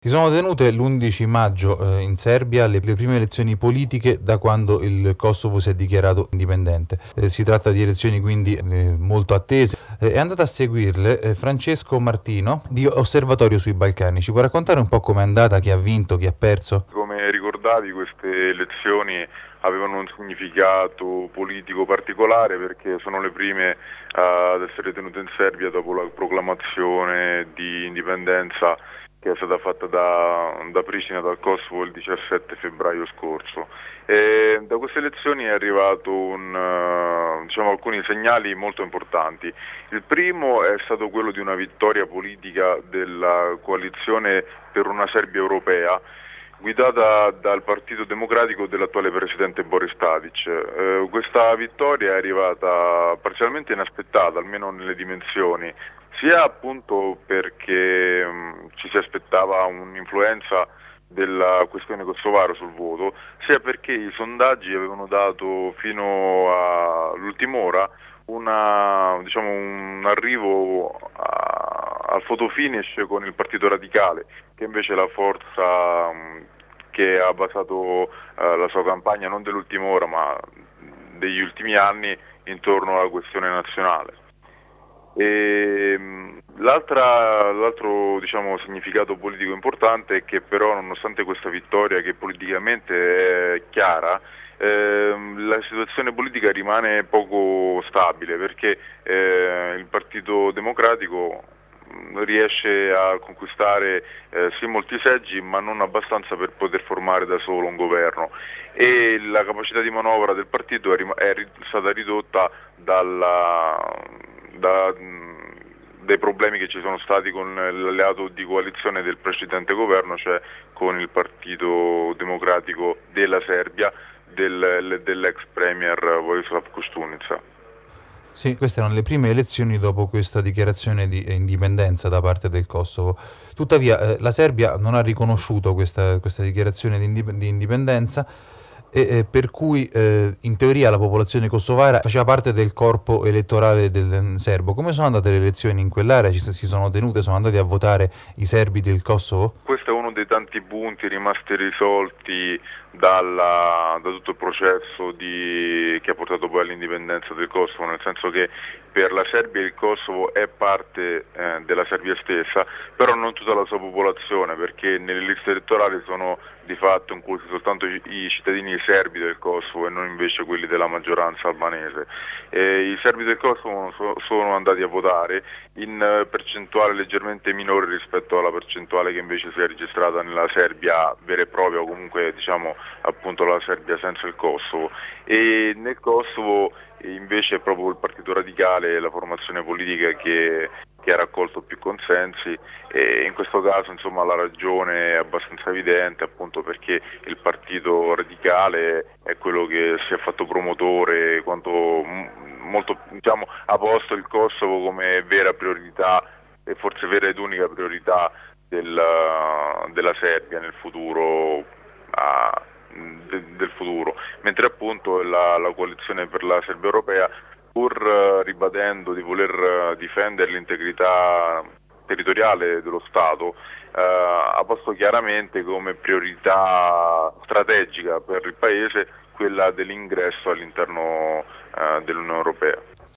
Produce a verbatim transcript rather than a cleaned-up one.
Si sono tenute l'undici maggio eh, in Serbia le, le prime elezioni politiche da quando il Kosovo si è dichiarato indipendente. Eh, si tratta di elezioni quindi eh, molto attese. Eh, è andato a seguirle eh, Francesco Martino di Osservatorio sui Balcani. Ci può raccontare un po' com'è andata, chi ha vinto, chi ha perso? Come ricordavi, queste elezioni avevano un significato politico particolare perché sono le prime ad essere tenute in Serbia dopo la proclamazione di indipendenza che è stata fatta da, da Pristina, dal Kosovo, il diciassette febbraio scorso. E da queste elezioni è arrivato un, uh, diciamo, alcuni segnali molto importanti. Il primo è stato quello di una vittoria politica della coalizione per una Serbia europea, guidata dal Partito Democratico dell'attuale presidente Boris Tadic. Eh, questa vittoria è arrivata parzialmente inaspettata, almeno nelle dimensioni, sia appunto perché mh, ci si aspettava un'influenza della questione kosovara sul voto, sia perché i sondaggi avevano dato fino all'ultima ora una, diciamo, un arrivo a, al fotofinish con il Partito Radicale, che invece è la forza mh, che ha basato eh, la sua campagna non dell'ultima ora ma degli ultimi anni intorno alla questione nazionale. E, mh, l'altra, l'altro diciamo, significato politico importante è che però nonostante questa vittoria che politicamente è chiara, ehm, la situazione politica rimane poco stabile perché eh, il Partito Democratico riesce a conquistare eh, sì molti seggi ma non abbastanza per poter formare da solo un governo, e la capacità di manovra del partito è, rim- è ri- stata ridotta dalla, da, dai problemi che ci sono stati con l'alleato di coalizione del precedente governo, cioè con il Partito Democratico della Serbia del, dell'ex premier Vojislav Koštunica. Sì, queste erano le prime elezioni dopo questa dichiarazione di indipendenza da parte del Kosovo. Tuttavia, eh, la Serbia non ha riconosciuto questa, questa dichiarazione di, indip- di indipendenza e eh, per cui eh, in teoria la popolazione kosovara faceva parte del corpo elettorale del serbo. Come sono andate le elezioni in quell'area? Ci, si sono tenute, sono andati a votare i serbi del Kosovo? Questo è uno dei tanti punti rimasti risolti dalla, da tutto il processo di, che ha portato poi all'indipendenza del Kosovo, nel senso che per la Serbia il Kosovo è parte eh, della Serbia stessa, però non tutta la sua popolazione, perché nelle liste elettorali sono di fatto inclusi soltanto i, i cittadini serbi del Kosovo e non invece quelli della maggioranza albanese. E i serbi del Kosovo so, sono andati a votare in eh, percentuale leggermente minore rispetto alla percentuale che invece si è registrata nella Serbia vera e propria, o comunque diciamo appunto la Serbia senza il Kosovo. E nel Kosovo invece è proprio il Partito Radicale, la formazione politica che, che ha raccolto più consensi, e in questo caso insomma la ragione è abbastanza evidente, appunto perché il Partito Radicale è quello che si è fatto promotore quanto molto, diciamo, ha posto il Kosovo come vera priorità e forse vera ed unica priorità del, della Serbia nel futuro, a, de, del futuro, mentre appunto la, la coalizione per la Serbia europea, pur uh, ribadendo di voler uh, difendere l'integrità territoriale dello Stato, uh, ha posto chiaramente come priorità strategica per il Paese quella dell'ingresso all'interno uh, dell'Unione Europea.